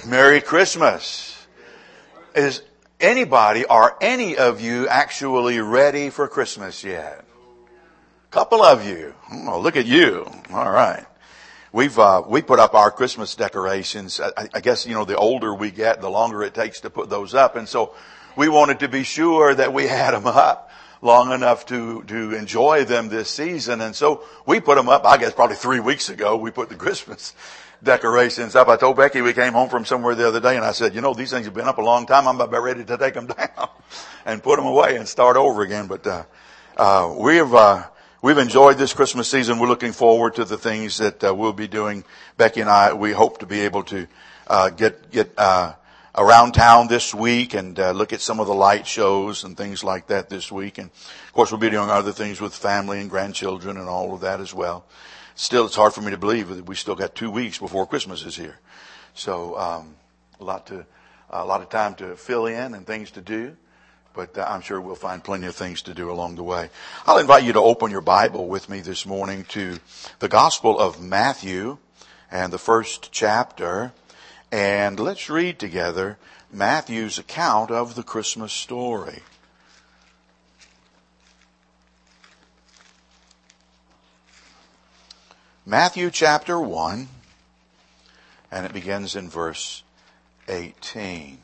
Merry Christmas. Is anybody or any of you actually ready for Christmas yet? Couple of you. Oh, look at you. All right. We put up our Christmas decorations. I guess, the older we get, the longer it takes to put those up. And so we wanted to be sure that we had them up long enough to enjoy them this season. And so we put them up, I guess probably 3 weeks ago, we put the Christmas decorations up. I told Becky we came home from somewhere the other day and I said, these things have been up a long time. I'm about ready to take them down and put them away and start over again. But, we've enjoyed this Christmas season. We're looking forward to the things that we'll be doing. Becky and I, we hope to be able to get around town this week and look at some of the light shows and things like that this week. And of course, we'll be doing other things with family and grandchildren and all of that as well. Still, it's hard for me to believe that we still got 2 weeks before Christmas is here. So a lot of time to fill in and things to do. But I'm sure we'll find plenty of things to do along the way. I'll invite you to open your Bible with me this morning to the Gospel of Matthew and the first chapter. And let's read together Matthew's account of the Christmas story. Matthew chapter 1, and it begins in verse 18.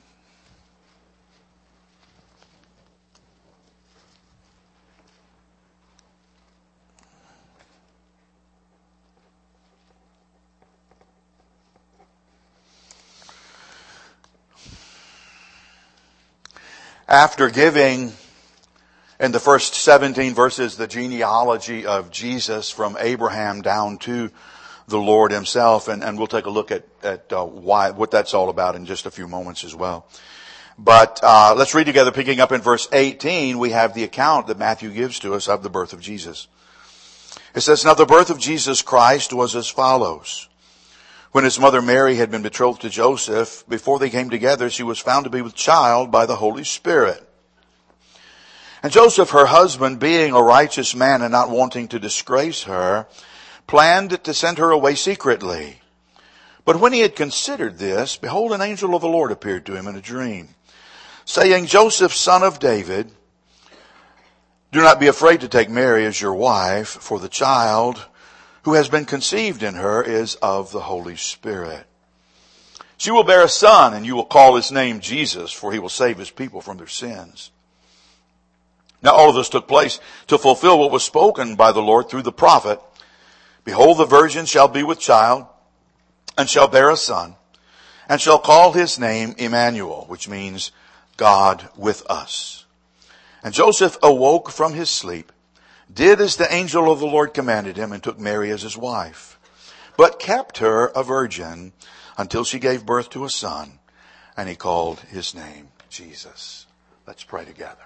After giving in the first 17 verses the genealogy of Jesus from Abraham down to the Lord himself, and we'll take a look at what that's all about in just a few moments as well. But let's read together, picking up in verse 18, we have the account that Matthew gives to us of the birth of Jesus. It says, "Now the birth of Jesus Christ was as follows. When his mother Mary had been betrothed to Joseph, before they came together, she was found to be with child by the Holy Spirit. And Joseph, her husband, being a righteous man and not wanting to disgrace her, planned to send her away secretly. But when he had considered this, behold, an angel of the Lord appeared to him in a dream, saying, Joseph, son of David, do not be afraid to take Mary as your wife, for the child who has been conceived in her is of the Holy Spirit. She will bear a son, and you will call his name Jesus, for he will save his people from their sins. Now all of this took place to fulfill what was spoken by the Lord through the prophet. Behold, the virgin shall be with child, and shall bear a son, and shall call his name Emmanuel, which means God with us. And Joseph awoke from his sleep, did as the angel of the Lord commanded him, and took Mary as his wife, but kept her a virgin until she gave birth to a son, and he called his name Jesus." Let's pray together.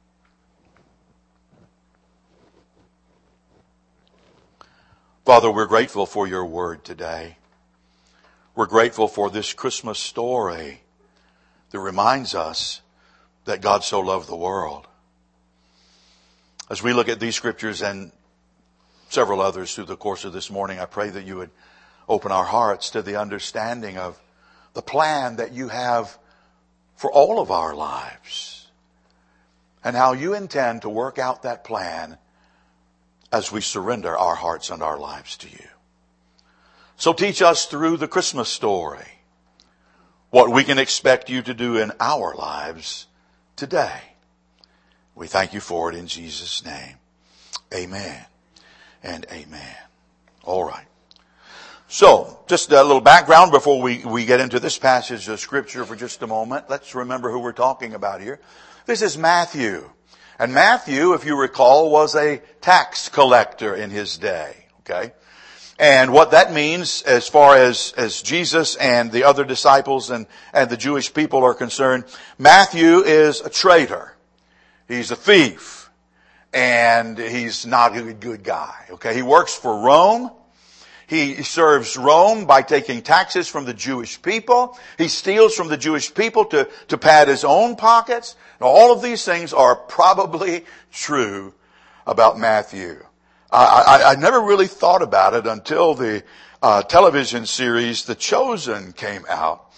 Father, we're grateful for your word today. We're grateful for this Christmas story that reminds us that God so loved the world. As we look at these scriptures and several others through the course of this morning, I pray that you would open our hearts to the understanding of the plan that you have for all of our lives, and how you intend to work out that plan as we surrender our hearts and our lives to you. So teach us through the Christmas story what we can expect you to do in our lives today. We thank you for it in Jesus' name. Amen and amen. All right. So, just a little background before we get into this passage of Scripture for just a moment. Let's remember who we're talking about here. This is Matthew. And Matthew, if you recall, was a tax collector in his day. Okay? And what that means as far as Jesus and the other disciples and the Jewish people are concerned, Matthew is a traitor. He's a thief, and he's not a good guy. Okay, he works for Rome. He serves Rome by taking taxes from the Jewish people. He steals from the Jewish people to pad his own pockets. Now, all of these things are probably true about Matthew. I never really thought about it until the television series The Chosen came out.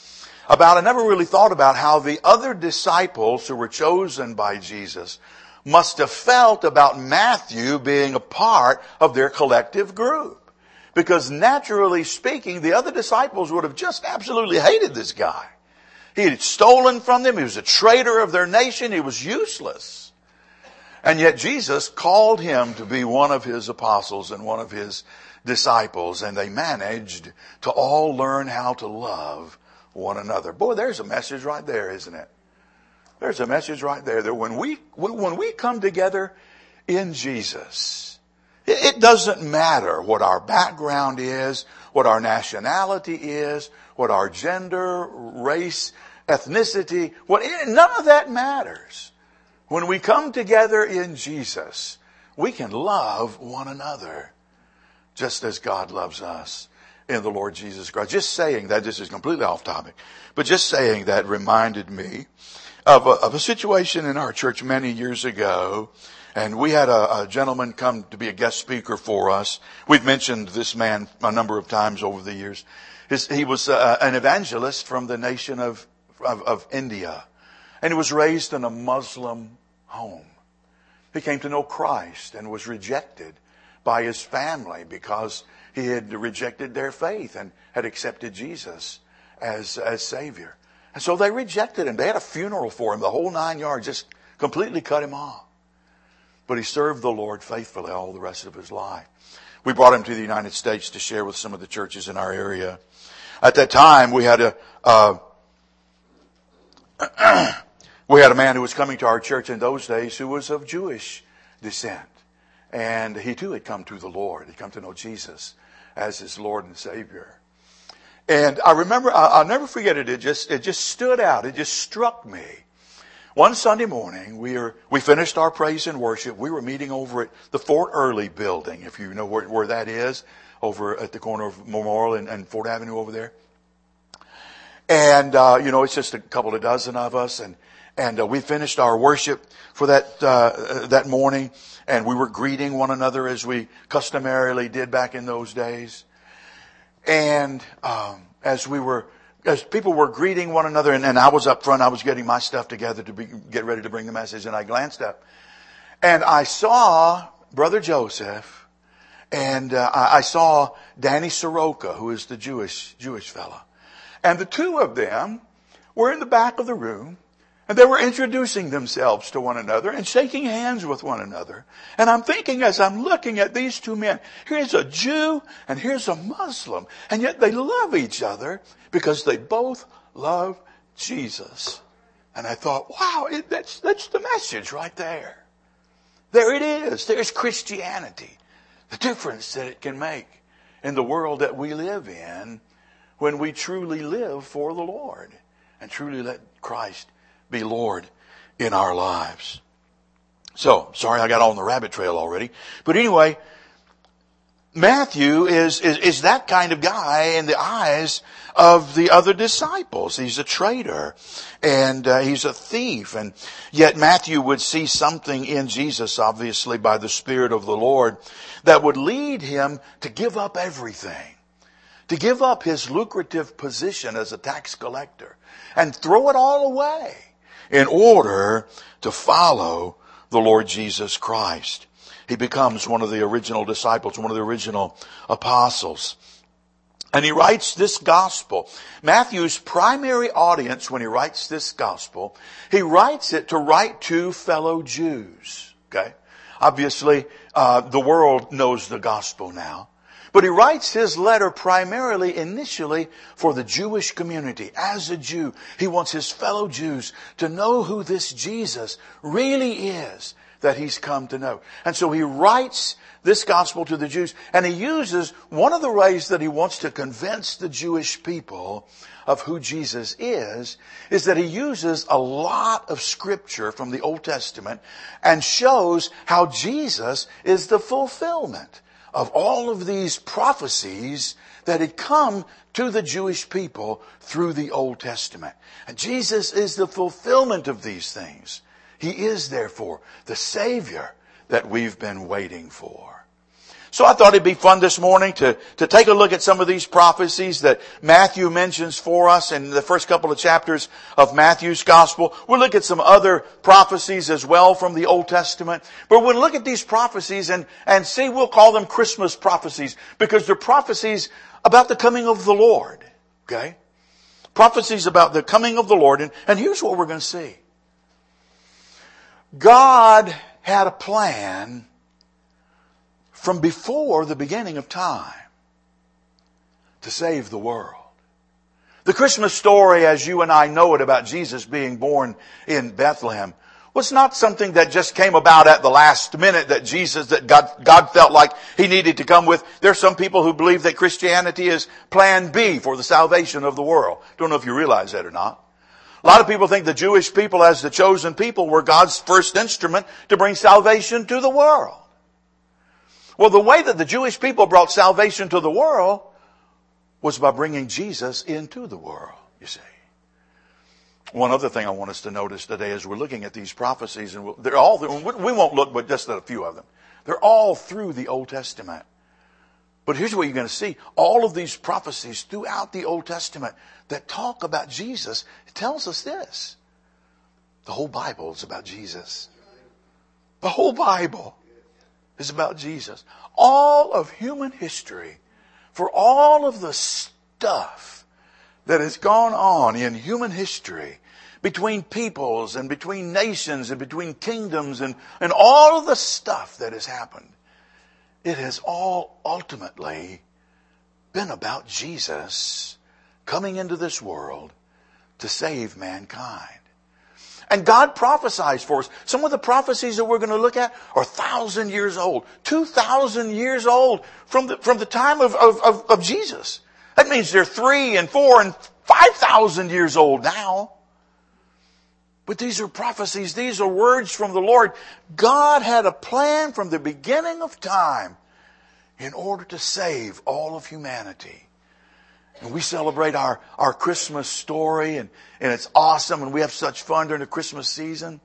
I never really thought about how the other disciples who were chosen by Jesus must have felt about Matthew being a part of their collective group. Because naturally speaking, the other disciples would have just absolutely hated this guy. He had stolen from them. He was a traitor of their nation. He was useless. And yet Jesus called him to be one of his apostles and one of his disciples. And they managed to all learn how to love one another. Boy, there's a message right there, isn't it? There's a message right there that when we come together in Jesus, it doesn't matter what our background is, what our nationality is, what our gender, race, ethnicity, none of that matters. When we come together in Jesus, we can love one another just as God loves us in the Lord Jesus Christ. Just saying that, this is completely off topic, but just saying that reminded me of a situation in our church many years ago. And we had a gentleman come to be a guest speaker for us. We've mentioned this man a number of times over the years. He was an evangelist from the nation of India. And he was raised in a Muslim home. He came to know Christ and was rejected by his family because he had rejected their faith and had accepted Jesus as Savior. And so they rejected him. They had a funeral for him, the whole 9 yards, just completely cut him off. But he served the Lord faithfully all the rest of his life. We brought him to the United States to share with some of the churches in our area. At that time, we had a man who was coming to our church in those days who was of Jewish descent. And he too had come to the Lord. He'd come to know Jesus as his Lord and Savior. And I remember, I'll never forget it. It just stood out. It just struck me. One Sunday morning, we finished our praise and worship. We were meeting over at the Fort Early building, if you know where that is, over at the corner of Memorial and Fort Avenue over there. And, it's just a couple of dozen of us. And we finished our worship for that morning. And we were greeting one another as we customarily did back in those days. And, as people were greeting one another, and I was up front, I was getting my stuff together to get ready to bring the message, and I glanced up. And I saw Brother Joseph, and I saw Danny Soroka, who is the Jewish fellow. And the two of them were in the back of the room, and they were introducing themselves to one another and shaking hands with one another. And I'm thinking as I'm looking at these two men, here's a Jew and here's a Muslim. And yet they love each other because they both love Jesus. And I thought, wow, that's the message right there. There it is. There's Christianity. The difference that it can make in the world that we live in when we truly live for the Lord and truly let Christ be Lord in our lives. So, sorry I got on the rabbit trail already. But anyway, Matthew is that kind of guy in the eyes of the other disciples. He's a traitor and he's a thief. And yet Matthew would see something in Jesus, obviously by the Spirit of the Lord, that would lead him to give up everything. To give up his lucrative position as a tax collector and throw it all away in order to follow the Lord Jesus Christ. He becomes one of the original disciples, one of the original apostles. And he writes this gospel. Matthew's primary audience when he writes this gospel, he writes it to write to fellow Jews. Okay? Obviously, the world knows the gospel now. But he writes his letter primarily, initially, for the Jewish community. As a Jew, he wants his fellow Jews to know who this Jesus really is that he's come to know. And so he writes this gospel to the Jews, and he uses one of the ways that he wants to convince the Jewish people of who Jesus is that he uses a lot of scripture from the Old Testament and shows how Jesus is the fulfillment of all of these prophecies that had come to the Jewish people through the Old Testament. And Jesus is the fulfillment of these things. He is, therefore, the Savior that we've been waiting for. So I thought it'd be fun this morning to take a look at some of these prophecies that Matthew mentions for us in the first couple of chapters of Matthew's Gospel. We'll look at some other prophecies as well from the Old Testament. But we'll look at these prophecies and see, we'll call them Christmas prophecies because they're prophecies about the coming of the Lord. Okay? Prophecies about the coming of the Lord. And here's what we're going to see. God had a plan from before the beginning of time to save the world. The Christmas story, as you and I know it, about Jesus being born in Bethlehem was not something that just came about at the last minute that God felt like He needed to come with. There's some people who believe that Christianity is plan B for the salvation of the world. Don't know if you realize that or not. A lot of people think the Jewish people as the chosen people were God's first instrument to bring salvation to the world. Well, the way that the Jewish people brought salvation to the world was by bringing Jesus into the world, you see. One other thing I want us to notice today as we're looking at these prophecies, and we won't look but just at a few of them. They're all through the Old Testament. But here's what you're going to see. All of these prophecies throughout the Old Testament that talk about Jesus, it tells us this. The whole Bible is about Jesus. The whole Bible is about Jesus. All of human history, for all of the stuff that has gone on in human history between peoples and between nations and between kingdoms and all of the stuff that has happened, it has all ultimately been about Jesus coming into this world to save mankind. And God prophesies for us. Some of the prophecies that we're going to look at are 1,000 years old, 2,000 years old from the time of Jesus. That means they're 3 and 4 and 5,000 years old now. But these are prophecies. These are words from the Lord. God had a plan from the beginning of time in order to save all of humanity. And we celebrate our Christmas story and it's awesome and we have such fun during the Christmas season.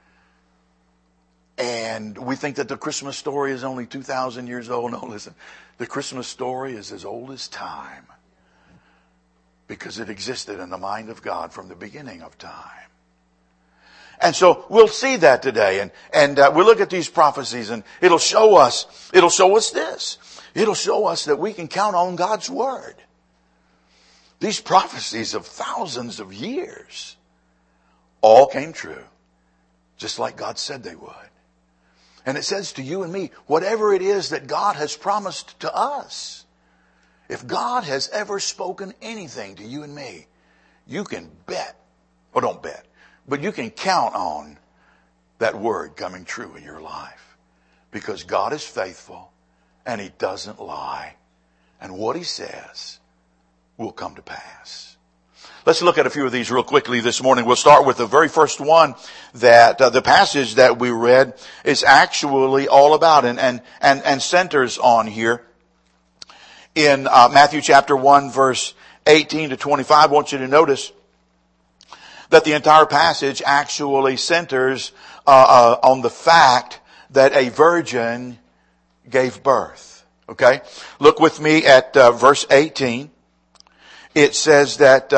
And we think that the Christmas story is only 2,000 years old. No, listen. The Christmas story is as old as time because it existed in the mind of God from the beginning of time. And so we'll see that today and we'll look at these prophecies and it'll show us this. It'll show us that we can count on God's Word. These prophecies of thousands of years all came true, just like God said they would. And it says to you and me, whatever it is that God has promised to us, if God has ever spoken anything to you and me, you can bet, or don't bet, but you can count on that word coming true in your life. Because God is faithful and He doesn't lie. And what He says will come to pass. Let's look at a few of these real quickly this morning. We'll start with the very first one that the passage that we read is actually all about and centers on here. In Matthew chapter 1 verse 18 to 25, I want you to notice that the entire passage actually centers on the fact that a virgin gave birth. Okay? Look with me at verse 18. It says that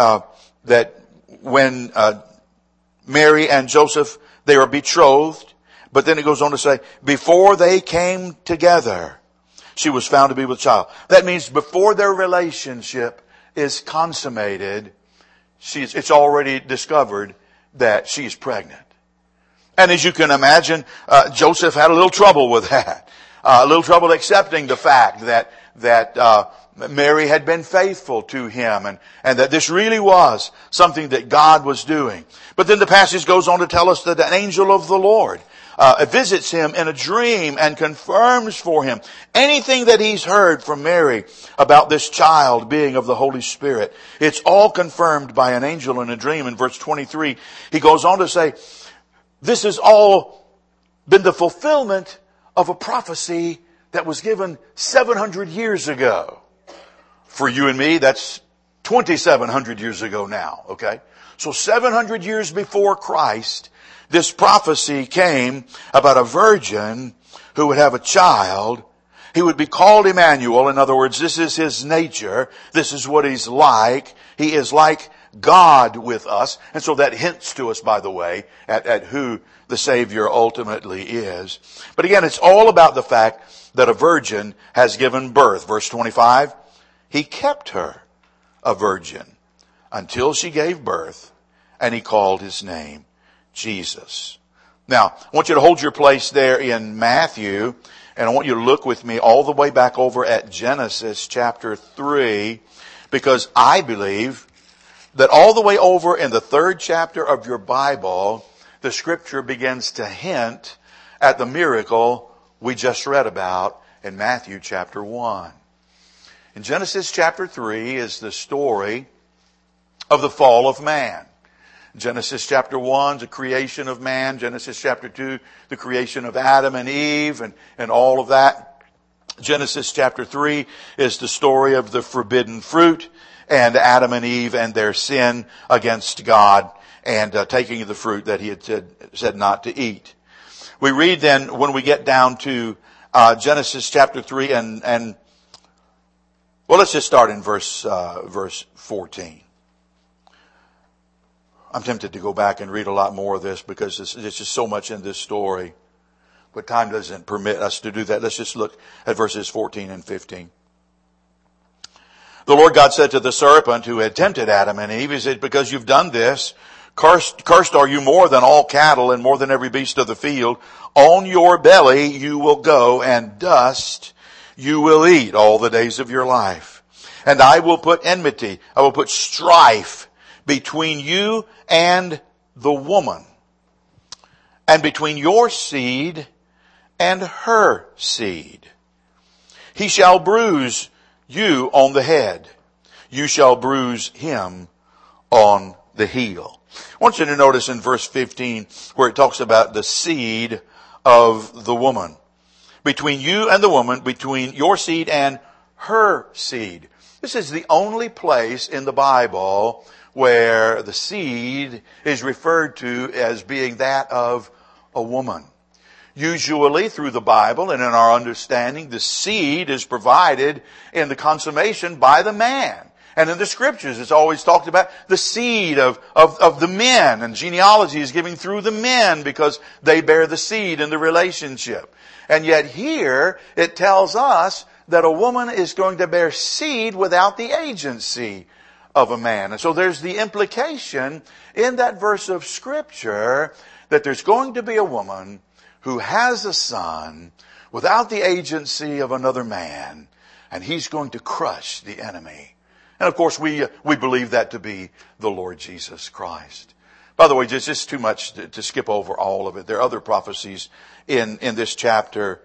when Mary and Joseph, they were betrothed, but then it goes on to say, before they came together, she was found to be with child. That means before their relationship is consummated, it's already discovered that she's pregnant. And as you can imagine, Joseph had a little trouble with that. A little trouble accepting the fact that Mary had been faithful to him and that this really was something that God was doing. But then the passage goes on to tell us that an angel of the Lord visits him in a dream and confirms for him anything that he's heard from Mary about this child being of the Holy Spirit. It's all confirmed by an angel in a dream. In verse 23, he goes on to say, this has all been the fulfillment of a prophecy that was given 700 years ago. For you and me, that's 2,700 years ago now, okay? So 700 years before Christ, this prophecy came about a virgin who would have a child, He would be called Emmanuel. In other words, this is his nature. This is what he's like. He is like God with us. And so that hints to us, by the way, at who the Savior ultimately is. But again, it's all about the fact that a virgin has given birth. Verse 25, he kept her a virgin until she gave birth, and he called his name Jesus. Now, I want you to hold your place there in Matthew, and I want you to look with me all the way back over at Genesis chapter 3, because I believe that all the way over in the 3rd chapter of your Bible, the Scripture begins to hint at the miracle we just read about in Matthew chapter 1. In Genesis chapter 3 is the story of the fall of man. Genesis chapter 1, the creation of man. Genesis chapter 2, the creation of Adam and Eve and all of that. Genesis chapter 3 is the story of the forbidden fruit and Adam and Eve and their sin against God and taking the fruit that he had said not to eat. We read then when we get down to Genesis chapter 3 and well, let's just start in verse 14. I'm tempted to go back and read a lot more of this because there's just so much in this story. But time doesn't permit us to do that. Let's just look at verses 14 and 15. The Lord God said to the serpent who had tempted Adam and Eve, he said, because you've done this, cursed are you more than all cattle and more than every beast of the field. On your belly you will go, and dust you will eat all the days of your life. And I will put enmity, I will put strife between you and the woman, and between your seed and her seed. He shall bruise you on the head. You shall bruise him on the heel. I want you to notice in verse 15 where it talks about the seed of the woman. Between you and the woman, between your seed and her seed. This is the only place in the Bible where the seed is referred to as being that of a woman. Usually through the Bible and in our understanding, the seed is provided in the consummation by the man. And in the Scriptures, it's always talked about the seed of the men. And genealogy is given through the men because they bear the seed in the relationship. And yet here, it tells us that a woman is going to bear seed without the agency of a man. And so there's the implication in that verse of Scripture that there's going to be a woman who has a son without the agency of another man, and he's going to crush the enemy. And of course we believe that to be the Lord Jesus Christ. By the way, it's just too much to skip over all of it. There are other prophecies in this chapter,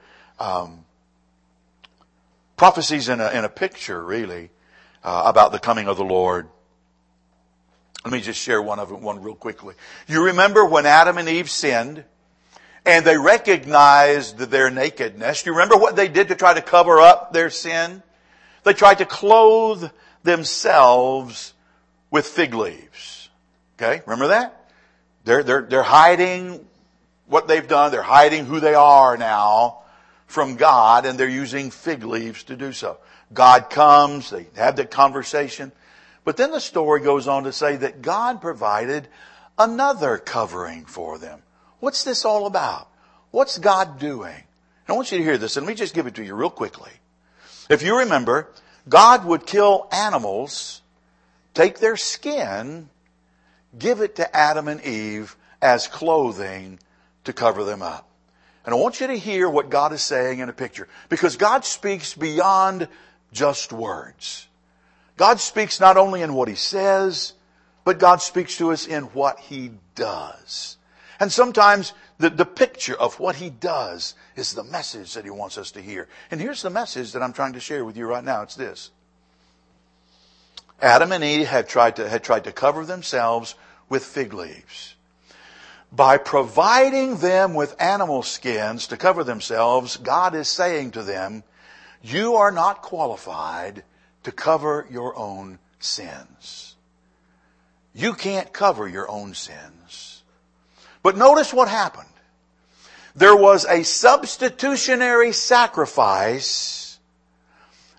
prophecies in a picture really, about the coming of the Lord. Let me just share one real quickly. You remember when Adam and Eve sinned and they recognized their nakedness. You remember what they did to try to cover up their sin? They tried to clothe themselves with fig leaves. Okay, remember that? They're hiding what they've done. They're hiding who they are now from God, and they're using fig leaves to do so. God comes, they have that conversation. But then the story goes on to say that God provided another covering for them. What's this all about? What's God doing? And I want you to hear this, and let me just give it to you real quickly. If you remember, God would kill animals, take their skin, give it to Adam and Eve as clothing to cover them up. And I want you to hear what God is saying in a picture. Because God speaks beyond just words. God speaks not only in what He says, but God speaks to us in what He does. And sometimes the picture of what He does is the message that He wants us to hear. And here's the message that I'm trying to share with you right now. It's this. Adam and Eve had tried to cover themselves with fig leaves. By providing them with animal skins to cover themselves, God is saying to them, you are not qualified to cover your own sins. You can't cover your own sins. But notice what happened. There was a substitutionary sacrifice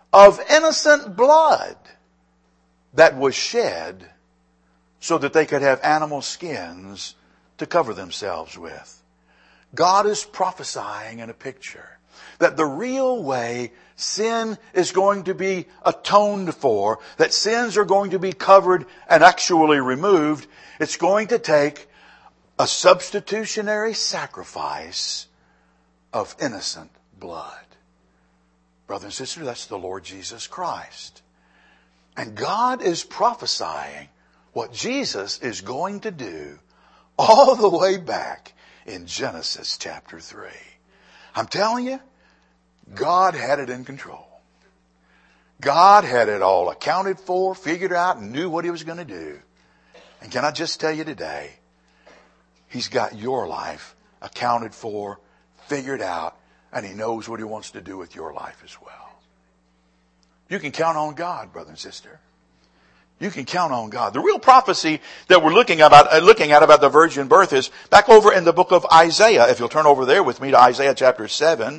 of innocent blood that was shed so that they could have animal skins to cover themselves with. God is prophesying in a picture that the real way sin is going to be atoned for, that sins are going to be covered and actually removed, it's going to take a substitutionary sacrifice of innocent blood. Brother and sister, that's the Lord Jesus Christ. And God is prophesying what Jesus is going to do all the way back in Genesis chapter 3. I'm telling you, God had it in control. God had it all accounted for, figured out, and knew what He was going to do. And can I just tell you today, He's got your life accounted for, figured out, and He knows what He wants to do with your life as well. You can count on God, brother and sister. You can count on God. The real prophecy that we're looking at about the virgin birth is back over in the book of Isaiah. If you'll turn over there with me to Isaiah chapter 7.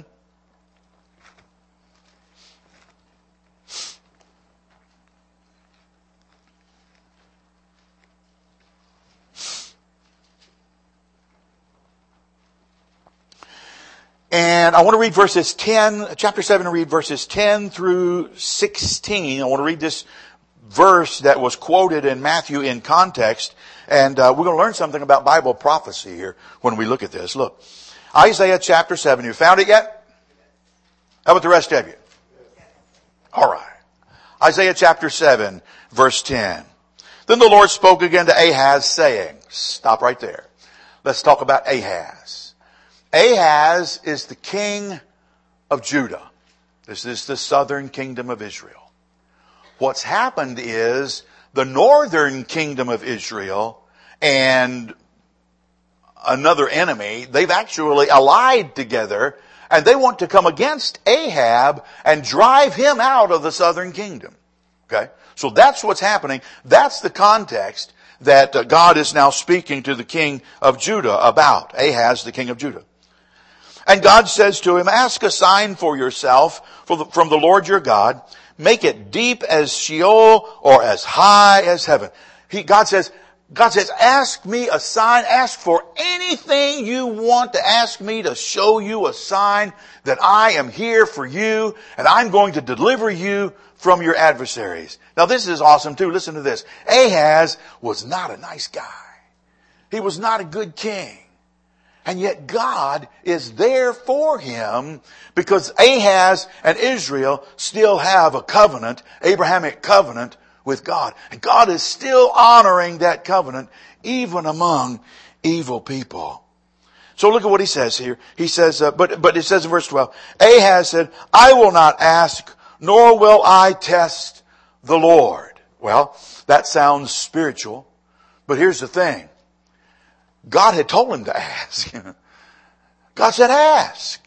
And I want to read verses 10, chapter 7, and read verses 10 through 16. I want to read this verse that was quoted in Matthew in context. And we're going to learn something about Bible prophecy here when we look at this. Look, Isaiah chapter 7. You found it yet? How about the rest of you? All right. Isaiah chapter 7, verse 10. Then the Lord spoke again to Ahaz, saying, stop right there. Let's talk about Ahaz. Ahaz is the king of Judah. This is the southern kingdom of Israel. What's happened is the northern kingdom of Israel and another enemy, they've actually allied together, and they want to come against Ahab and drive him out of the southern kingdom. Okay? So that's what's happening. That's the context that God is now speaking to the king of Judah about. Ahaz, the king of Judah. And God says to him, ask a sign for yourself from the Lord your God. Make it deep as Sheol or as high as heaven. God says, ask me a sign. Ask for anything you want to ask me to show you a sign that I am here for you and I'm going to deliver you from your adversaries. Now this is awesome too. Listen to this. Ahaz was not a nice guy. He was not a good king. And yet God is there for him because Ahaz and Israel still have a covenant, Abrahamic covenant with God. And God is still honoring that covenant even among evil people. So look at what he says here. He says, but it says in verse 12, Ahaz said, I will not ask, nor will I test the Lord. Well, that sounds spiritual, but here's the thing. God had told him to ask. God said, ask.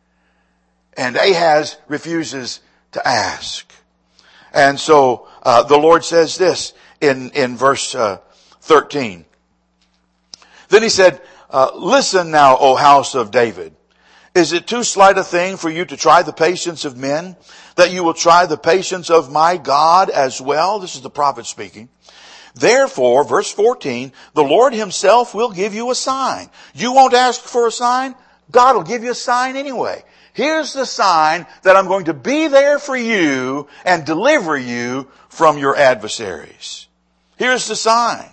And Ahaz refuses to ask. And so the Lord says this in verse 13. Then he said, listen now, O house of David. Is it too slight a thing for you to try the patience of men, that you will try the patience of my God as well? This is the prophet speaking. Therefore, verse 14, the Lord himself will give you a sign. You won't ask for a sign? God will give you a sign anyway. Here's the sign that I'm going to be there for you and deliver you from your adversaries. Here's the sign.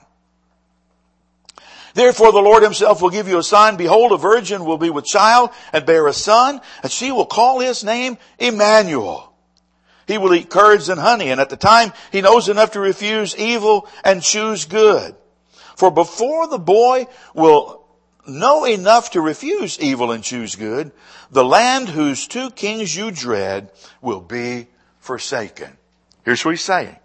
Therefore, the Lord himself will give you a sign. Behold, a virgin will be with child and bear a son, and she will call his name Emmanuel. He will eat curds and honey, and at the time he knows enough to refuse evil and choose good. For before the boy will know enough to refuse evil and choose good, the land whose two kings you dread will be forsaken. Here's what he's saying.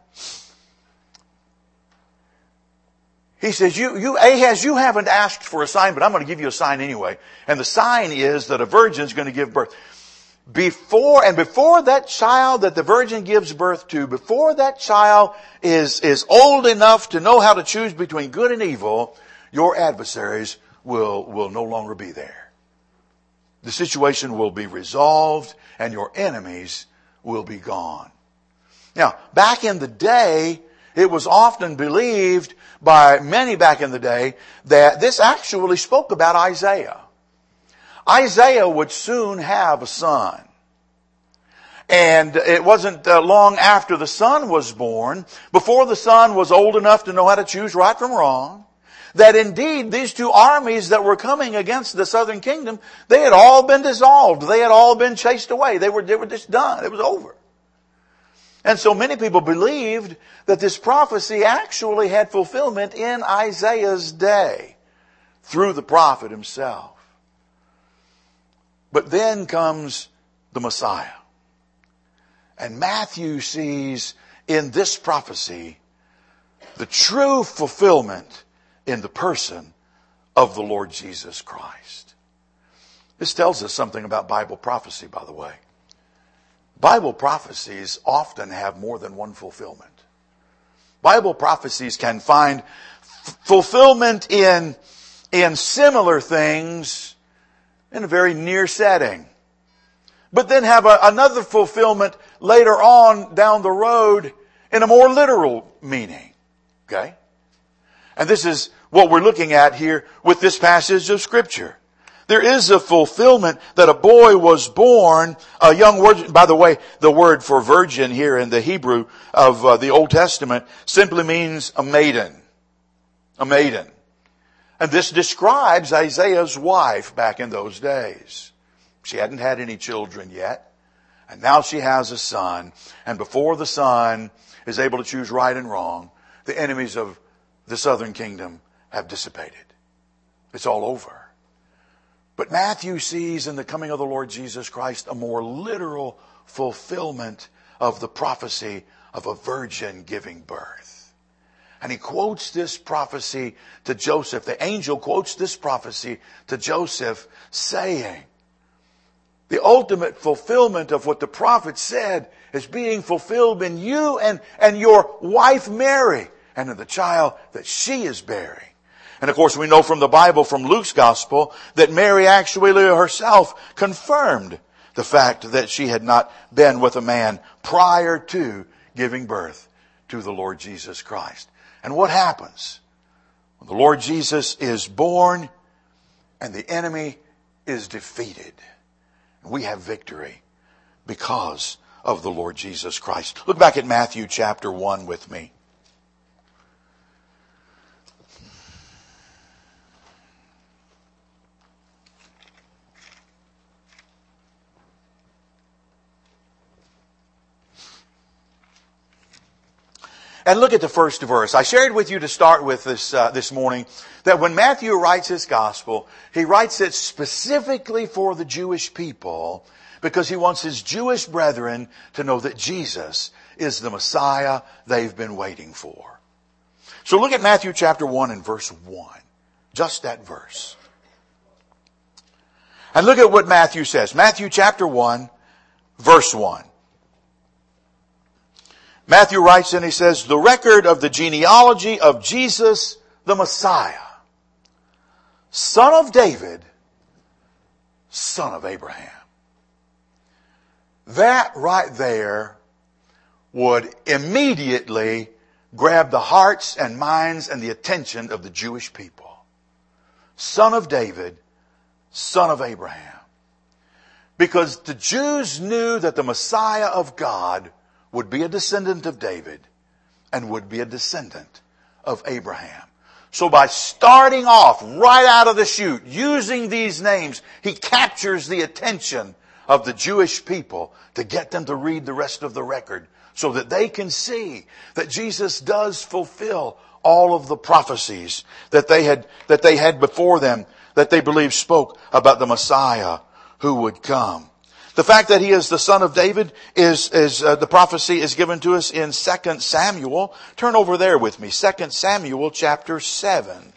He says, Ahaz, you haven't asked for a sign, but I'm going to give you a sign anyway. And the sign is that a virgin is going to give birth. Before that child that the virgin gives birth to, before that child is old enough to know how to choose between good and evil, your adversaries will no longer be there. The situation will be resolved and your enemies will be gone. Now, back in the day, it was often believed by many back in the day that this actually spoke about Isaiah. Isaiah would soon have a son. And it wasn't long after the son was born, before the son was old enough to know how to choose right from wrong, that indeed these two armies that were coming against the southern kingdom, they had all been dissolved. They had all been chased away. They were just done. It was over. And so many people believed that this prophecy actually had fulfillment in Isaiah's day through the prophet himself. But then comes the Messiah. And Matthew sees in this prophecy the true fulfillment in the person of the Lord Jesus Christ. This tells us something about Bible prophecy, by the way. Bible prophecies often have more than one fulfillment. Bible prophecies can find fulfillment in similar things in a very near setting, but then have another fulfillment later on down the road in a more literal meaning. Okay? And this is what we're looking at here with this passage of Scripture. There is a fulfillment that a boy was born, a young virgin. By the way, the word for virgin here in the Hebrew of the Old Testament simply means a maiden. A maiden. And this describes Isaiah's wife back in those days. She hadn't had any children yet. And now she has a son. And before the son is able to choose right and wrong, the enemies of the southern kingdom have dissipated. It's all over. But Matthew sees in the coming of the Lord Jesus Christ a more literal fulfillment of the prophecy of a virgin giving birth. And he quotes this prophecy to Joseph. The angel quotes this prophecy to Joseph, saying, the ultimate fulfillment of what the prophet said is being fulfilled in you and your wife Mary and in the child that she is bearing. And of course we know from the Bible, from Luke's gospel, that Mary actually herself confirmed the fact that she had not been with a man prior to giving birth to the Lord Jesus Christ. And what happens when the Lord Jesus is born and the enemy is defeated? We have victory because of the Lord Jesus Christ. Look back at Matthew chapter 1 with me. And look at the first verse. I shared with you to start with this morning that when Matthew writes his gospel, he writes it specifically for the Jewish people because he wants his Jewish brethren to know that Jesus is the Messiah they've been waiting for. So look at Matthew chapter 1 and verse 1. Just that verse. And look at what Matthew says. Matthew chapter 1, verse 1. Matthew writes and he says, the record of the genealogy of Jesus the Messiah, son of David, son of Abraham. That right there would immediately grab the hearts and minds and the attention of the Jewish people. Son of David, son of Abraham. Because the Jews knew that the Messiah of God would be a descendant of David and would be a descendant of Abraham. So by starting off right out of the chute, using these names, he captures the attention of the Jewish people to get them to read the rest of the record so that they can see that Jesus does fulfill all of the prophecies that they had before them, that they believed spoke about the Messiah who would come. The fact that he is the son of David is the prophecy is given to us in 2 Samuel. Turn over there with me. 2 Samuel chapter 7.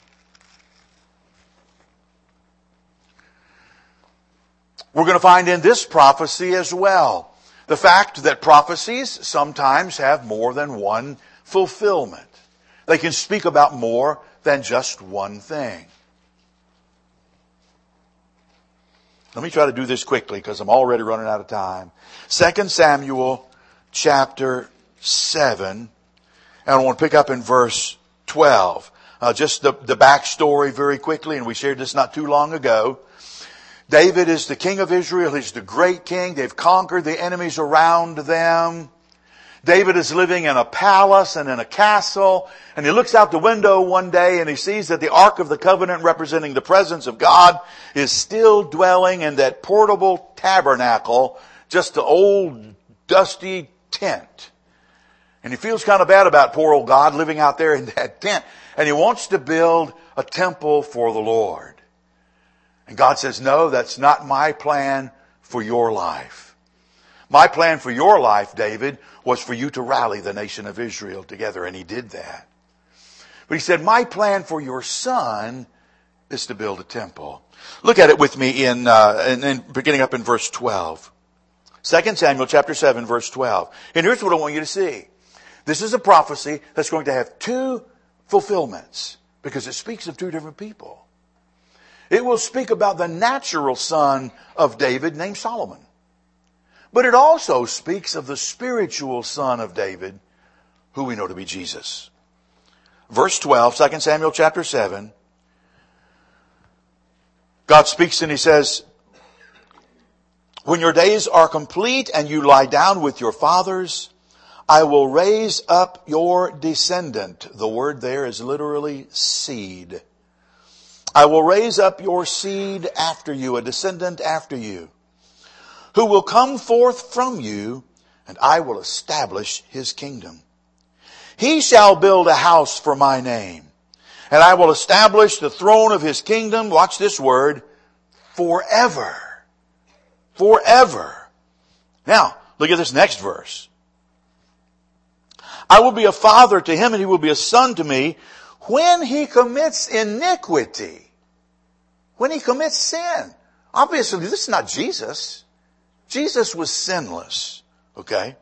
We're going to find in this prophecy as well the fact that prophecies sometimes have more than one fulfillment. They can speak about more than just one thing. Let me try to do this quickly because I'm already running out of time. 2 Samuel chapter 7. And I want to pick up in verse 12. Just the backstory very quickly, and we shared this not too long ago. David is the king of Israel. He's the great king. They've conquered the enemies around them. David is living in a palace and in a castle, and he looks out the window one day and he sees that the Ark of the Covenant, representing the presence of God, is still dwelling in that portable tabernacle, just the old dusty tent. And he feels kind of bad about poor old God living out there in that tent, and he wants to build a temple for the Lord. And God says, no, that's not my plan for your life. My plan for your life, David, was for you to rally the nation of Israel together, and he did that. But he said, my plan for your son is to build a temple. Look at it with me in beginning up in verse 12. 2 Samuel chapter 7, verse 12. And here's what I want you to see. This is a prophecy that's going to have two fulfillments because it speaks of two different people. It will speak about the natural son of David named Solomon. But it also speaks of the spiritual son of David, who we know to be Jesus. Verse 12, 2 Samuel chapter 7. God speaks and he says, when your days are complete and you lie down with your fathers, I will raise up your descendant. The word there is literally seed. I will raise up your seed after you, a descendant after you, who will come forth from you, and I will establish his kingdom. He shall build a house for my name, and I will establish the throne of his kingdom, watch this word, forever. Forever. Now, look at this next verse. I will be a father to him, and he will be a son to me when he commits iniquity. When he commits sin. Obviously, this is not Jesus. Jesus was sinless. Okay?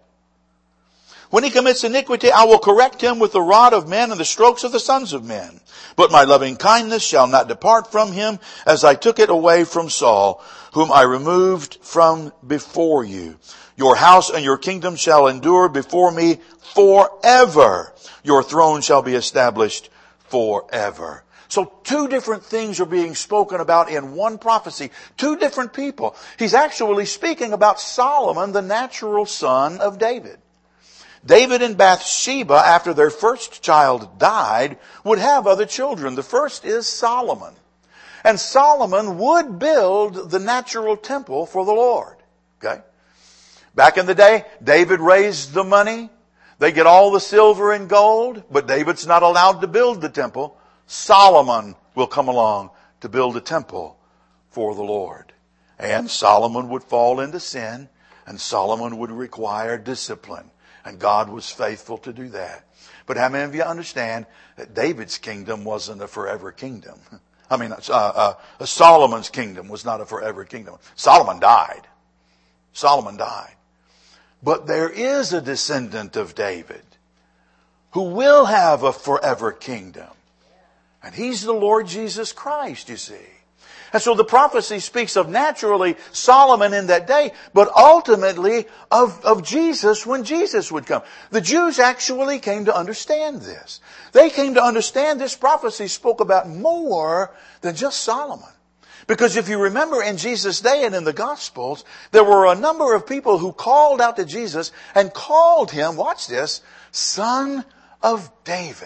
When he commits iniquity, I will correct him with the rod of men and the strokes of the sons of men. But my loving kindness shall not depart from him, as I took it away from Saul, whom I removed from before you. Your house and your kingdom shall endure before me forever. Your throne shall be established forever. So two different things are being spoken about in one prophecy. Two different people. He's actually speaking about Solomon, the natural son of David. David and Bathsheba, after their first child died, would have other children. The first is Solomon. And Solomon would build the natural temple for the Lord. Okay? Back in the day, David raised the money. They get all the silver and gold, but David's not allowed to build the temple. Solomon will come along to build a temple for the Lord. And Solomon would fall into sin, and Solomon would require discipline. And God was faithful to do that. But how many of you understand that David's kingdom wasn't a forever kingdom? I mean, Solomon's kingdom was not a forever kingdom. Solomon died. Solomon died. But there is a descendant of David who will have a forever kingdom. And he's the Lord Jesus Christ, you see. And so the prophecy speaks of naturally Solomon in that day, but ultimately of Jesus when Jesus would come. The Jews actually came to understand this. They came to understand this prophecy spoke about more than just Solomon. Because if you remember in Jesus' day and in the Gospels, there were a number of people who called out to Jesus and called him, watch this, Son of David.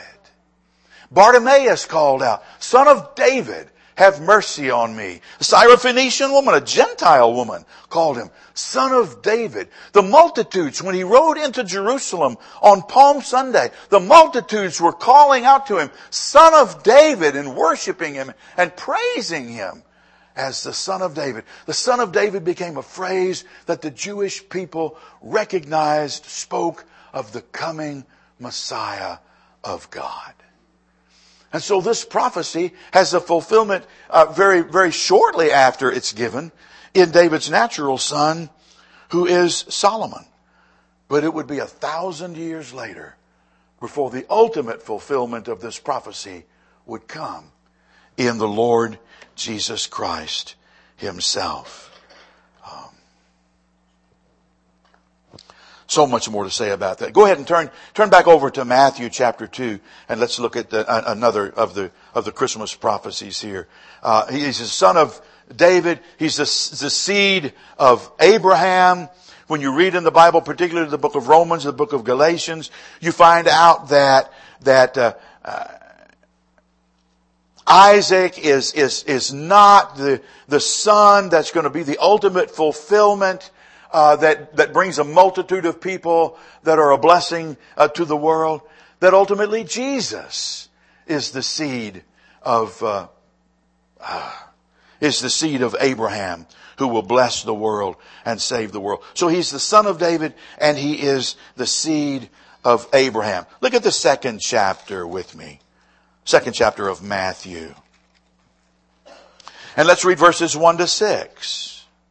Bartimaeus called out, Son of David, have mercy on me. The Syrophoenician woman, a Gentile woman, called him Son of David. The multitudes, when he rode into Jerusalem on Palm Sunday, the multitudes were calling out to him, Son of David, and worshiping him and praising him as the Son of David. The Son of David became a phrase that the Jewish people recognized, spoke of the coming Messiah of God. And so this prophecy has a fulfillment very, very shortly after it's given in David's natural son, who is Solomon. But it would be 1,000 years later before the ultimate fulfillment of this prophecy would come in the Lord Jesus Christ himself. So much more to say about that. Go ahead and turn back over to Matthew chapter 2, and let's look at another of the Christmas prophecies here. He's the son of David. He's the seed of Abraham. When you read in the Bible, particularly the book of Romans, the book of Galatians, you find out that Isaac is not the son that's going to be the ultimate fulfillment that brings a multitude of people that are a blessing to the world. That ultimately Jesus is the seed of Abraham, who will bless the world and save the world. So he's the son of David, and he is the seed of Abraham. Look at the second chapter with me. Second chapter of Matthew. And let's read verses 1 to 6.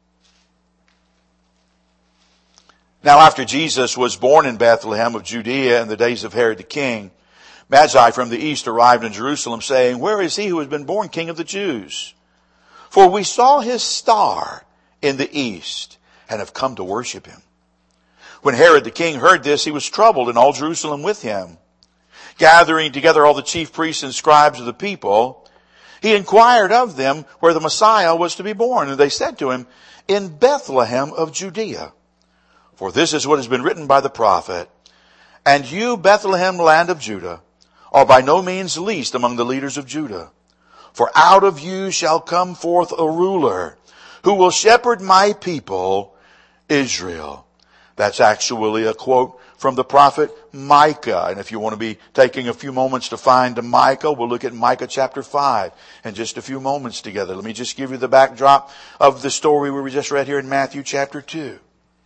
Now after Jesus was born in Bethlehem of Judea in the days of Herod the king, Magi from the east arrived in Jerusalem, saying, "Where is he who has been born King of the Jews? For we saw his star in the east and have come to worship him." When Herod the king heard this, he was troubled, and all Jerusalem with him. Gathering together all the chief priests and scribes of the people, he inquired of them where the Messiah was to be born. And they said to him, "In Bethlehem of Judea. For this is what has been written by the prophet. And you, Bethlehem, land of Judah, are by no means least among the leaders of Judah. For out of you shall come forth a ruler who will shepherd my people, Israel." That's actually a quote from the prophet Micah. And if you want to be taking a few moments to find Micah, we'll look at Micah chapter 5 in just a few moments together. Let me just give you the backdrop of the story we just read here in Matthew chapter 2.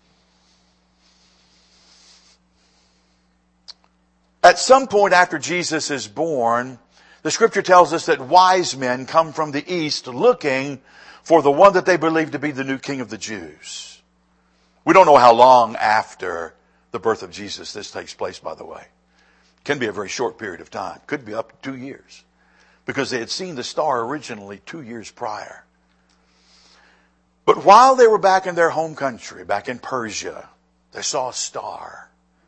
At some point after Jesus is born, the scripture tells us that wise men come from the east looking for the one that they believe to be the new king of the Jews. We don't know how long after the birth of Jesus this takes place, by the way. It can be a very short period of time. Could be up to 2 years. Because they had seen the star originally 2 years prior. But while they were back in their home country, back in Persia, they saw a star.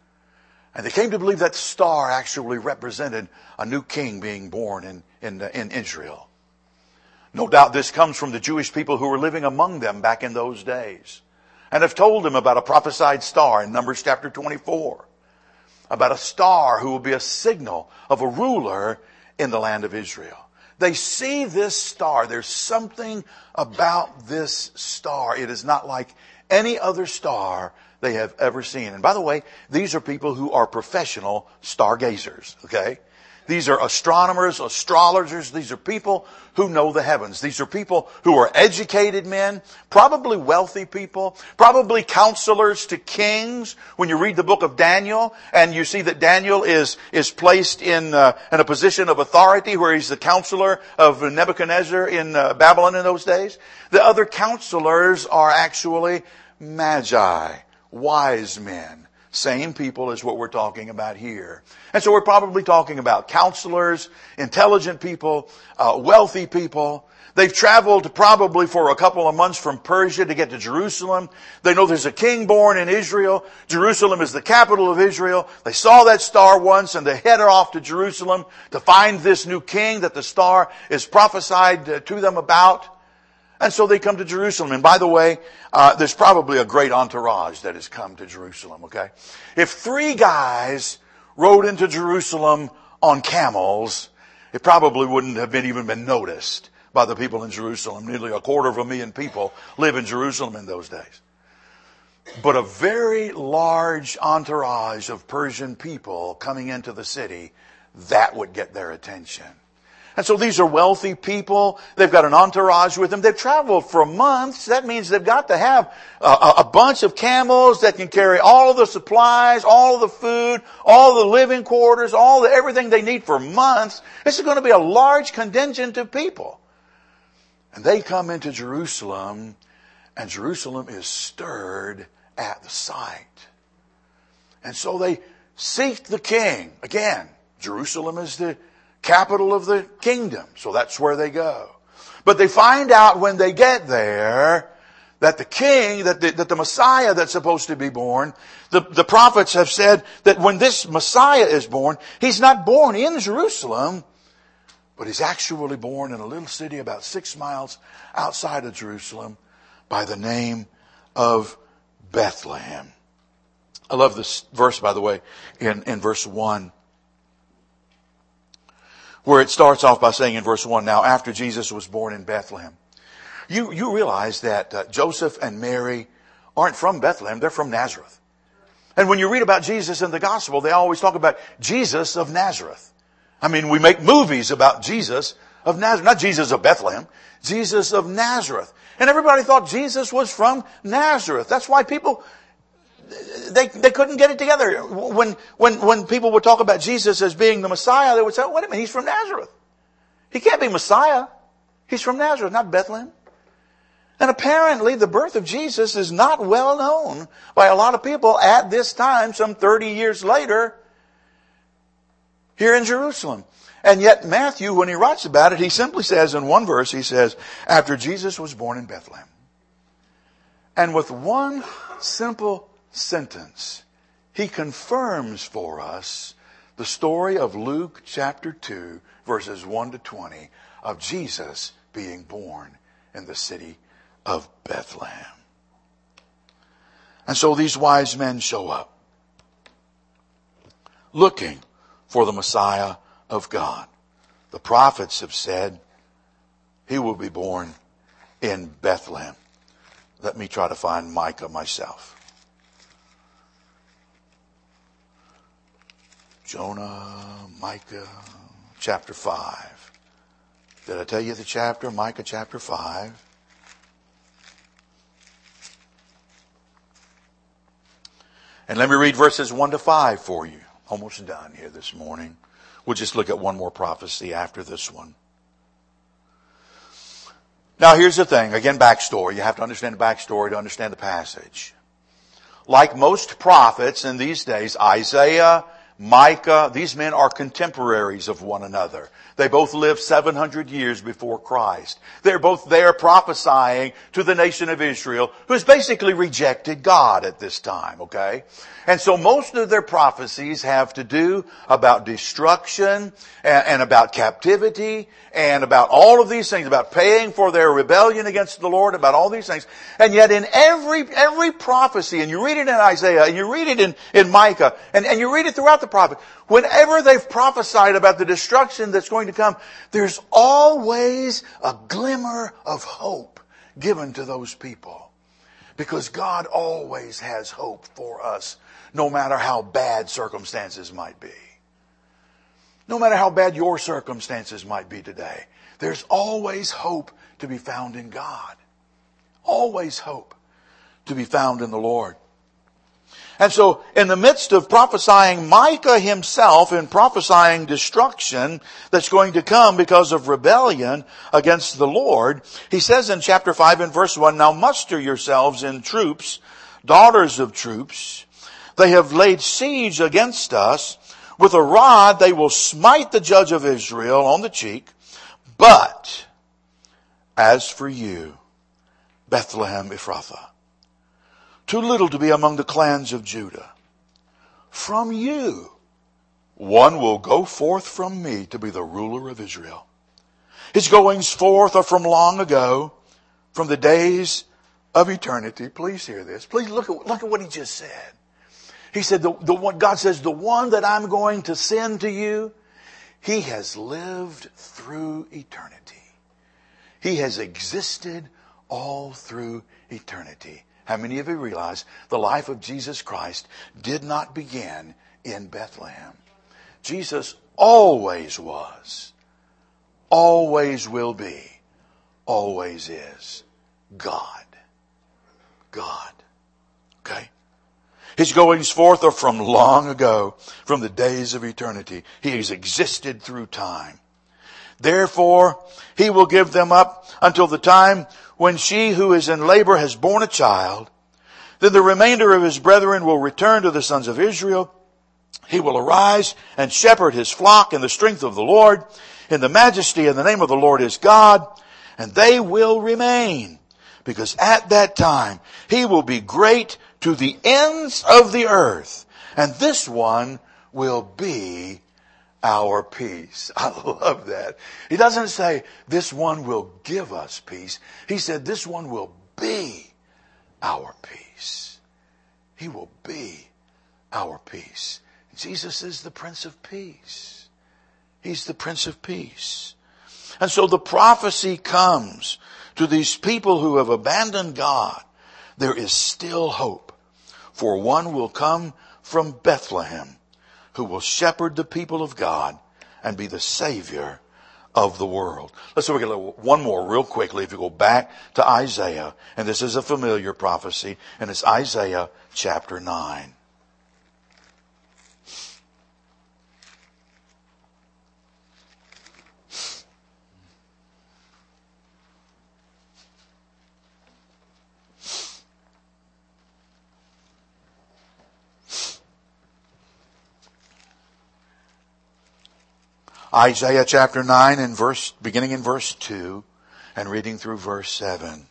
And they came to believe that star actually represented a new king being born in Israel. No doubt this comes from the Jewish people who were living among them back in those days. And have told them about a prophesied star in Numbers chapter 24. About a star who will be a signal of a ruler in the land of Israel. They see this star. There's something about this star. It is not like any other star they have ever seen. And by the way, these are people who are professional stargazers, okay? These are astronomers, astrologers. These are people who know the heavens. These are people who are educated men, probably wealthy people, probably counselors to kings. When you read the book of Daniel and you see that Daniel is placed in a position of authority where he's the counselor of Nebuchadnezzar in Babylon in those days, the other counselors are actually magi, wise men. Same people as what we're talking about here. And so we're probably talking about counselors, intelligent people, wealthy people. They've traveled probably for a couple of months from Persia to get to Jerusalem. They know there's a king born in Israel. Jerusalem is the capital of Israel. They saw that star once and they head off to Jerusalem to find this new king that the star is prophesied to them about. And so they come to Jerusalem. And by the way, there's probably a great entourage that has come to Jerusalem, okay? If 3 guys rode into Jerusalem on camels, it probably wouldn't have even been noticed by the people in Jerusalem. Nearly 250,000 people live in Jerusalem in those days. But a very large entourage of Persian people coming into the city, that would get their attention. And so these are wealthy people. They've got an entourage with them. They've traveled for months. That means they've got to have a bunch of camels that can carry all of the supplies, all of the food, all of the living quarters, everything they need for months. This is going to be a large contingent of people. And they come into Jerusalem, and Jerusalem is stirred at the sight. And so they seek the king. Again, Jerusalem is the capital of the kingdom. So that's where they go. But they find out when they get there that the king, that the Messiah that's supposed to be born, the prophets have said that when this Messiah is born, he's not born in Jerusalem, but he's actually born in a little city about 6 miles outside of Jerusalem by the name of Bethlehem. I love this verse, by the way, in verse 1. Where it starts off by saying in verse 1, now after Jesus was born in Bethlehem. You realize that Joseph and Mary aren't from Bethlehem, they're from Nazareth. And when you read about Jesus in the gospel, they always talk about Jesus of Nazareth. I mean, we make movies about Jesus of Nazareth, not Jesus of Bethlehem, Jesus of Nazareth. And everybody thought Jesus was from Nazareth. That's why people, they couldn't get it together. When people would talk about Jesus as being the Messiah, they would say, wait a minute, he's from Nazareth. He can't be Messiah. He's from Nazareth, not Bethlehem. And apparently the birth of Jesus is not well known by a lot of people at this time, some 30 years later, here in Jerusalem. And yet Matthew, when he writes about it, he simply says in one verse, he says, after Jesus was born in Bethlehem. And with one simple sentence, he confirms for us the story of Luke chapter 2, verses 1 to 20, of Jesus being born in the city of Bethlehem. And so these wise men show up, looking for the Messiah of God. The prophets have said he will be born in Bethlehem. Let me try to find Micah myself. Jonah, Micah, chapter 5. Did I tell you the chapter? Micah chapter 5. And let me read verses 1 to 5 for you. Almost done here this morning. We'll just look at one more prophecy after this one. Now here's the thing. Again, backstory. You have to understand the backstory to understand the passage. Like most prophets in these days, Isaiah, Micah, these men are contemporaries of one another. They both lived 700 years before Christ. They're both there prophesying to the nation of Israel, who's basically rejected God at this time, okay? And so most of their prophecies have to do about destruction and about captivity and about all of these things, about paying for their rebellion against the Lord, about all these things. And yet in every prophecy, and you read it in Isaiah, and you read it in Micah, and you read it throughout the prophets, whenever they've prophesied about the destruction that's going to come, there's always a glimmer of hope given to those people. Because God always has hope for us, no matter how bad circumstances might be. No matter how bad your circumstances might be today, there's always hope to be found in God. Always hope to be found in the Lord. And so, in the midst of prophesying Micah himself and prophesying destruction that's going to come because of rebellion against the Lord, he says in chapter 5 and verse 1, now muster yourselves in troops, daughters of troops. They have laid siege against us. With a rod they will smite the judge of Israel on the cheek. But as for you, Bethlehem Ephrathah, too little to be among the clans of Judah, from you one will go forth from me to be the ruler of Israel. His goings forth are from long ago, from the days of eternity. Please hear this. Please look at what he just said. He said, the one, God says, the one that I'm going to send to you, he has lived through eternity. He has existed all through eternity. How many of you realize the life of Jesus Christ did not begin in Bethlehem? Jesus always was, always will be, always is God. God. Okay? His goings forth are from long ago, from the days of eternity. He has existed through time. Therefore, he will give them up until the time when she who is in labor has borne a child. Then the remainder of his brethren will return to the sons of Israel. He will arise and shepherd his flock in the strength of the Lord, in the majesty and the name of the Lord his God, and they will remain, because at that time he will be great to the ends of the earth. And this one will be our peace. I love that. He doesn't say this one will give us peace. He said this one will be our peace. He will be our peace. Jesus is the Prince of Peace. He's the Prince of Peace. And so the prophecy comes to these people who have abandoned God. There is still hope, for one will come from Bethlehem who will shepherd the people of God and be the Savior of the world. Let's look at one more real quickly. If you go back to Isaiah, and this is a familiar prophecy, and it's Isaiah chapter 9. Isaiah chapter 9 and beginning in verse 2 and reading through verse 7.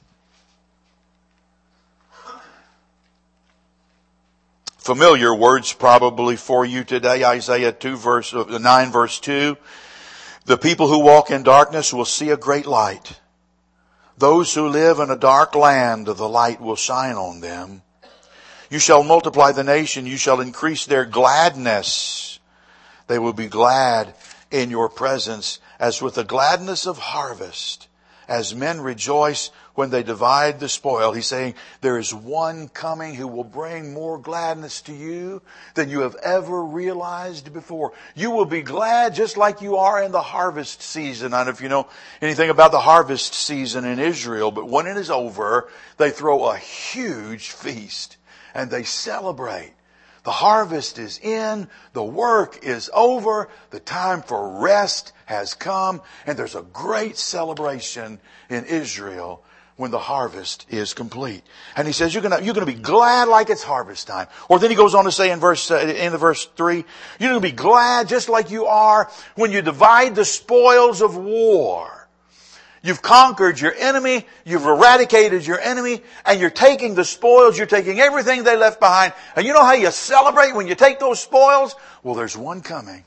Familiar words probably for you today. Isaiah 9 verse 2. The people who walk in darkness will see a great light. Those who live in a dark land, the light will shine on them. You shall multiply the nation. You shall increase their gladness. They will be glad in your presence as with the gladness of harvest, as men rejoice when they divide the spoil. He's saying there is one coming who will bring more gladness to you than you have ever realized before. You will be glad just like you are in the harvest season. I don't know if you know anything about the harvest season in Israel, but when it is over, they throw a huge feast and they celebrate. The harvest is in, the work is over, the time for rest has come, and there's a great celebration in Israel when the harvest is complete. And he says, you're gonna be glad like it's harvest time. Or then he goes on to say in verse 3, you're gonna be glad just like you are when you divide the spoils of war. You've conquered your enemy, you've eradicated your enemy, and you're taking the spoils, you're taking everything they left behind. And you know how you celebrate when you take those spoils? Well, there's one coming.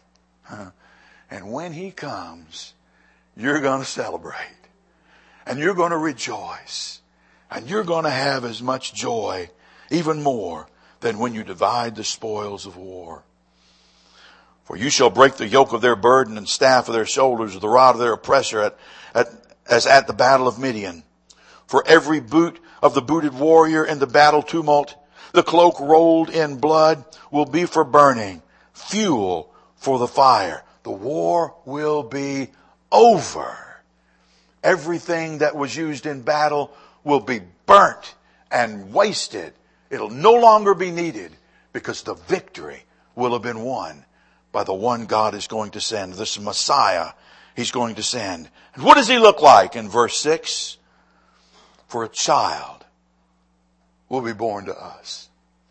And when he comes, you're going to celebrate. And you're going to rejoice. And you're going to have as much joy, even more, than when you divide the spoils of war. For you shall break the yoke of their burden and staff of their shoulders, the rod of their oppressor as at the battle of Midian. For every boot of the booted warrior in the battle tumult, the cloak rolled in blood will be for burning, fuel for the fire. The war will be over. Everything that was used in battle will be burnt and wasted. It'll no longer be needed because the victory will have been won by the one God is going to send, this Messiah He's going to send. And what does he look like? In verse 6, for a child will be born to us.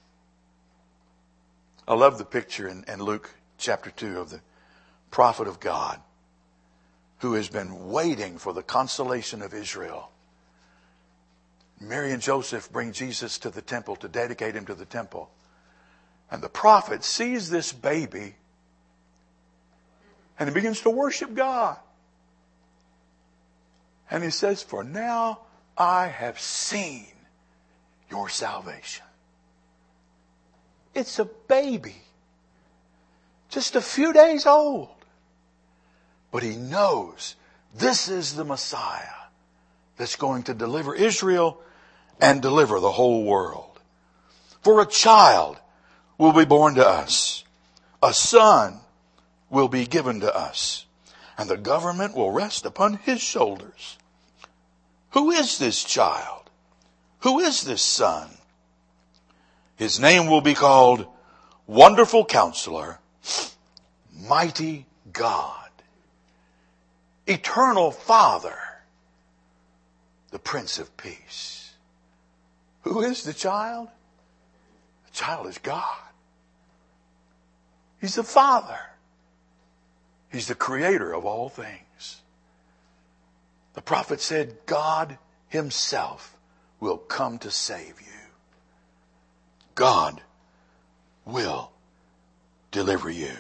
I love the picture in Luke chapter 2 of the prophet of God who has been waiting for the consolation of Israel. Mary and Joseph bring Jesus to the temple to dedicate him to the temple. And the prophet sees this baby and he begins to worship God. And he says, for now I have seen your salvation. It's a baby. Just a few days old. But he knows this is the Messiah that's going to deliver Israel and deliver the whole world. For a child will be born to us. A son will be given to us. And the government will rest upon his shoulders. Who is this child? Who is this son? His name will be called Wonderful Counselor, Mighty God, Eternal Father, the Prince of Peace. Who is the child? The child is God. He's the Father. He's the creator of all things. The prophet said God himself will come to save you. God will deliver you.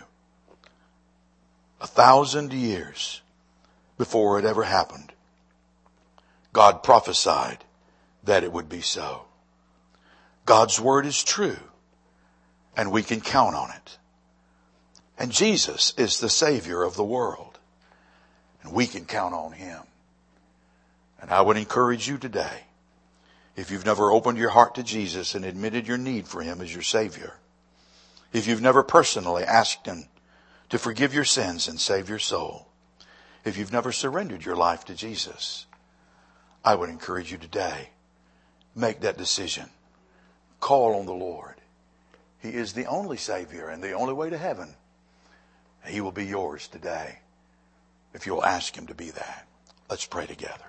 1,000 years before it ever happened, God prophesied that it would be so. God's word is true, and we can count on it. And Jesus is the Savior of the world, and we can count on Him. And I would encourage you today, if you've never opened your heart to Jesus and admitted your need for Him as your Savior, if you've never personally asked Him to forgive your sins and save your soul, if you've never surrendered your life to Jesus, I would encourage you today, make that decision. Call on the Lord. He is the only Savior and the only way to heaven. He will be yours today if you'll ask Him to be that. Let's pray together.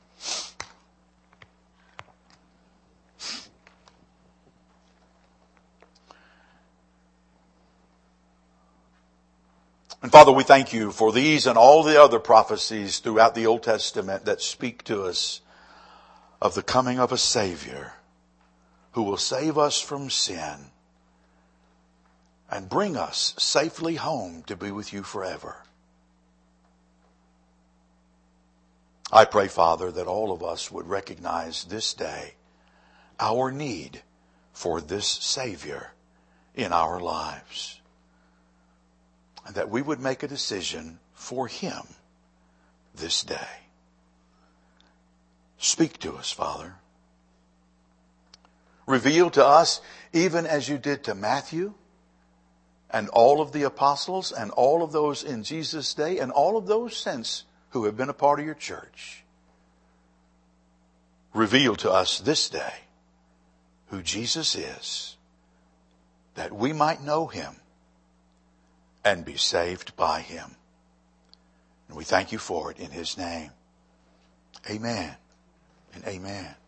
And Father, we thank You for these and all the other prophecies throughout the Old Testament that speak to us of the coming of a Savior who will save us from sin and bring us safely home to be with You forever. I pray, Father, that all of us would recognize this day our need for this Savior in our lives, and that we would make a decision for Him this day. Speak to us, Father. Reveal to us, even as You did to Matthew and all of the apostles and all of those in Jesus' day and all of those since who have been a part of Your church. Reveal to us this day who Jesus is, that we might know Him and be saved by Him. And we thank You for it in His name. Amen and amen.